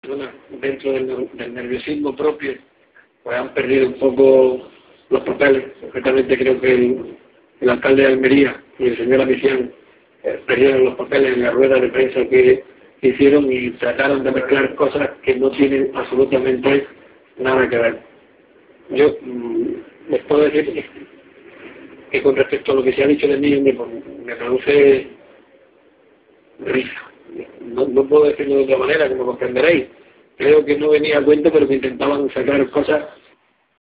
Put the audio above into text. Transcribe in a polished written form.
personas dentro del nerviosismo propio pues han perdido un poco los papeles. Concretamente creo que el alcalde de Almería y el señor Amicián perdieron los papeles en la rueda de prensa que hicieron y trataron de mezclar cosas que no tienen absolutamente nada que ver. Yo les puedo decir que con respecto a lo que se ha dicho de mí me produce risa. No puedo decirlo de otra manera, como comprenderéis. Creo que no venía a cuento, pero que intentaban sacar cosas